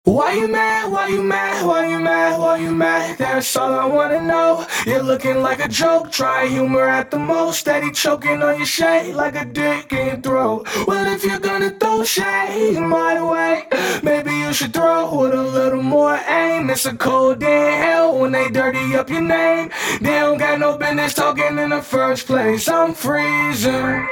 Why you mad? Why you mad? Why you mad? Why you mad? That's all I wanna know. You're looking like a joke, try humor at the most. Steady choking on your shade like a dick in your throat. Well, if you're gonna throw shade my way, maybe you should throw with a little more aim. It's a cold day in hell when they dirty up your name. They don't got no business talking in the first place. I'm freezing.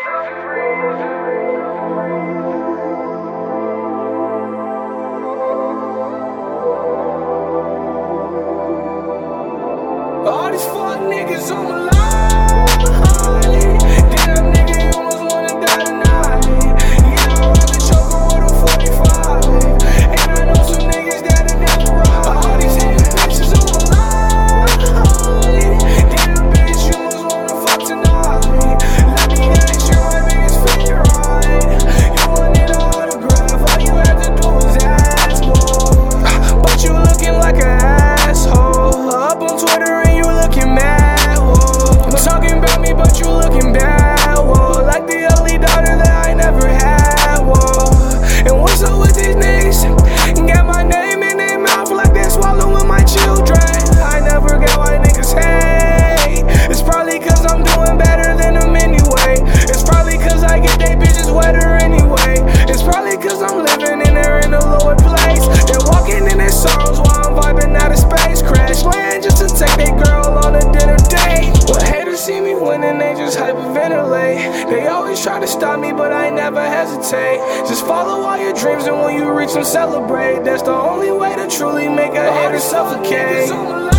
All these fuck niggas on my line. Damn nigga, you almost wanna die tonight. Yeah, I'd rather choke her with a 45. And I know some niggas that'll never ride. All these hating bitches on my line. Damn bitch, you almost wanna fuck tonight. Let me ask you my biggest fit right. You wanted an autograph, all you had to do was ask for. But you looking like an asshole. Up on Twitter looking mad, whoa. Talking about me, but you looking bad, whoa. Like the ugly daughter that I never had, whoa. And what's up with these niggas? Got my name in their mouth like they're swallowing my children. I never get why niggas hate. It's probably cause I'm doing better than them anyway. It's probably cause I get they bitches wetter anyway. It's probably cause I'm living in there in a lower place. They're walking in their songs while I'm vibing out of space. Crash land just to take their girl on a dinner date. When haters see me winning, they just hyperventilate. They always try to stop me, but I never hesitate. Just follow all your dreams, and when you reach them, celebrate. That's the only way to truly make a hater suffocate.